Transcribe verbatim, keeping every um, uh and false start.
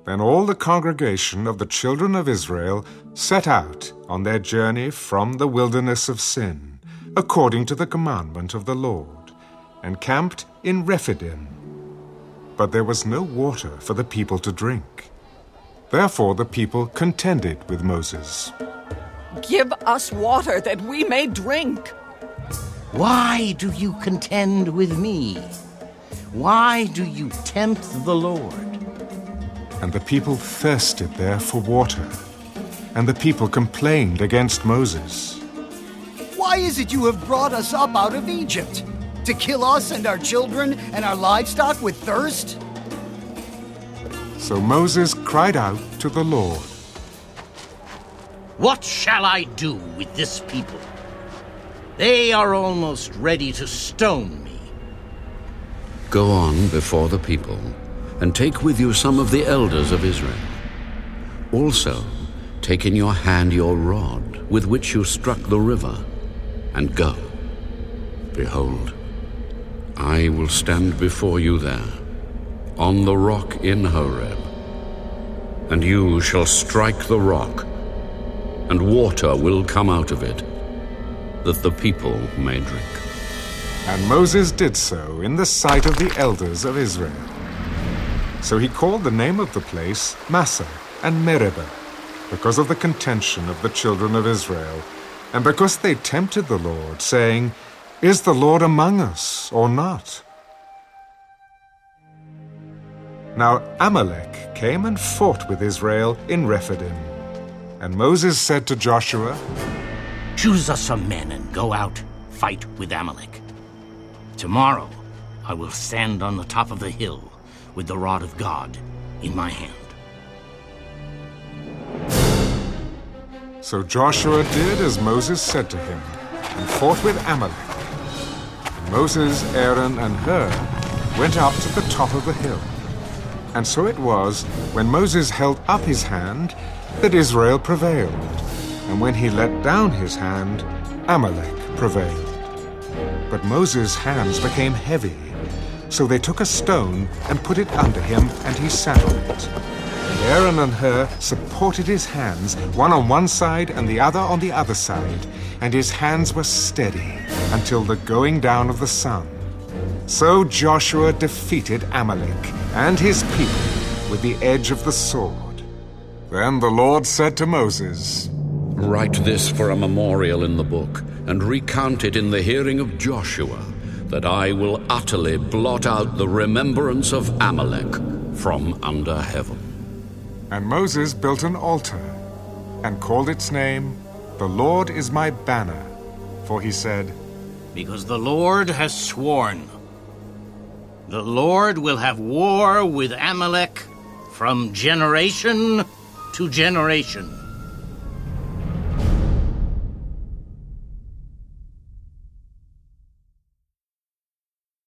Then all the congregation of the children of Israel set out on their journey from the wilderness of Sin, according to the commandment of the Lord, and camped in Rephidim. But there was no water for the people to drink. Therefore the people contended with Moses. Give us water that we may drink. Why do you contend with me? Why do you tempt the Lord? And the people thirsted there for water, and the people complained against Moses. Why is it you have brought us up out of Egypt? To kill us and our children and our livestock with thirst? So Moses cried out to the Lord. What shall I do with this people? They are almost ready to stone me. Go on before the people, and take with you some of the elders of Israel. Also, take in your hand your rod with which you struck the river, and go. Behold, I will stand before you there, on the rock in Horeb. And you shall strike the rock, and water will come out of it, that the people may drink. And Moses did so in the sight of the elders of Israel. So he called the name of the place Massah and Meribah, because of the contention of the children of Israel, and because they tempted the Lord, saying, Is the Lord among us or not? Now Amalek came and fought with Israel in Rephidim. And Moses said to Joshua, Choose us some men and go out, fight with Amalek. Tomorrow I will stand on the top of the hill with the rod of God in my hand. So Joshua did as Moses said to him, and fought with Amalek. And Moses, Aaron, and Hur went up to the top of the hill. And so it was, when Moses held up his hand, that Israel prevailed. And when he let down his hand, Amalek prevailed. But Moses' hands became heavy. So they took a stone and put it under him, and he sat on it. And Aaron and Hur supported his hands, one on one side and the other on the other side, and his hands were steady until the going down of the sun. So Joshua defeated Amalek and his people with the edge of the sword. Then the Lord said to Moses, Write this for a memorial in the book, and recount it in the hearing of Joshua, that I will utterly blot out the remembrance of Amalek from under heaven. And Moses built an altar, and called its name, The Lord is my banner. For he said, Because the Lord has sworn, the Lord will have war with Amalek from generation to generation.